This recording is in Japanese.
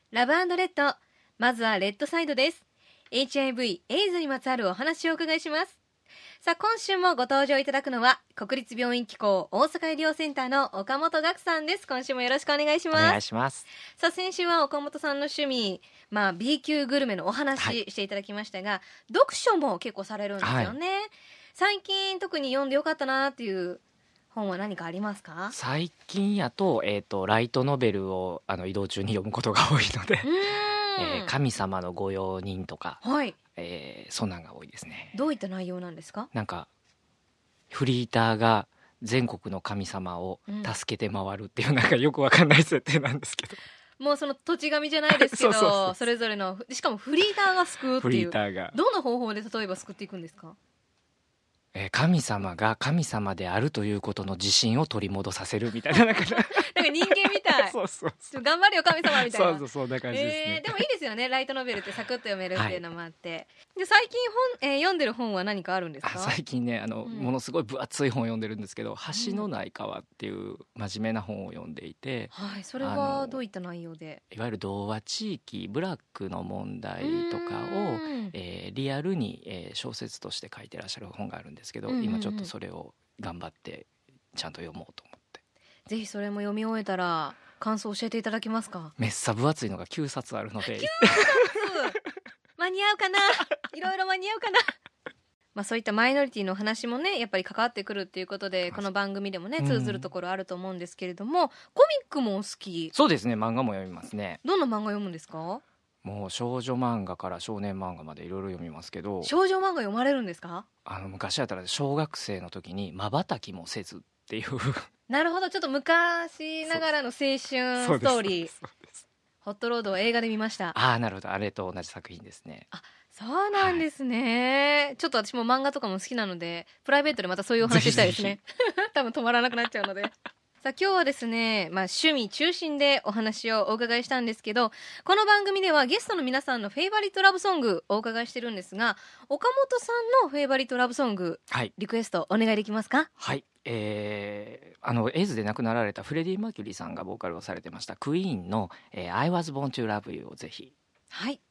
ラブ&レッド、まずはレッドサイドです。 HIV エイズにまつわるお話をお伺いします。さあ今週もご登場いただくのは国立病院機構大阪医療センターの岡本岳さんです。今週もよろしくお願いします。 お願いします。 さあ先週は岡本さんの趣味、B 級グルメのお話していただきましたが、読書も結構されるんですよね、最近特に読んでよかったなっていう本は何かありますか？ 最近やと、ライトノベルを移動中に読むことが多いので、神様の御用人とか、そんなんが多いですね。 どういった内容なんですか？ なんかフリーターが全国の神様を助けて回るっていう、なんかよくわかんない設定なんですけど、 もうその土地神じゃないですけどそうそれぞれの、しかもフリーターが救うってフいう、 リーターが、 どんな方法で例えば救っていくんですか？ 神様が神様であるということの自信を取り戻させるみたいな、なんかなんか人間みたいそうそうちょっと頑張れよ神様みたいな。 そうそんな感じですね。 でもいいですよね、ライトノベルってサクッと読めるっていうのもあって、で最近読んでる本は何かあるんですか？ 最近ねものすごい分厚い本を読んでるんですけど、橋のない川っていう真面目な本を読んでいて、 それはどういった内容で？ いわゆる童話地域ブラックの問題とかを、リアルに、小説として書いてらっしゃる本があるんですけど、今ちょっとそれを頑張ってちゃんと読もうと思って。 ぜひそれも読み終えたら感想教えていただけますか？ めっさ分厚いのが9冊あるので間に合うかな、いろいろ間に合うかなそういったマイノリティの話もねやっぱり関わってくるっていうことで、この番組でもね通ずるところあると思うんですけれども、コミックもお好き？ そうですね、漫画も読みますね。 どんな漫画読むんですか？ もう少女漫画から少年漫画までいろいろ読みますけど、 少女漫画読まれるんですか？ 昔だったら小学生の時に瞬きもせずっていうなるほど、ちょっと昔ながらの青春ストーリー。ホットロードを映画で見ました。 なるほど、あれと同じ作品ですね。 そうなんですね、ちょっと私も漫画とかも好きなのでプライベートでまたそういうお話したいですね多分止まらなくなっちゃうのでさあ今日はですね、趣味中心でお話をお伺いしたんですけど、この番組ではゲストの皆さんのフェイバリットラブソングをお伺いしてるんですが、岡本さんのフェイバリットラブソング、リクエストお願いできますか？ エイズで亡くなられたフレディ・マーキュリーさんがボーカルをされてましたクイーンの、I was born to love you をぜひ。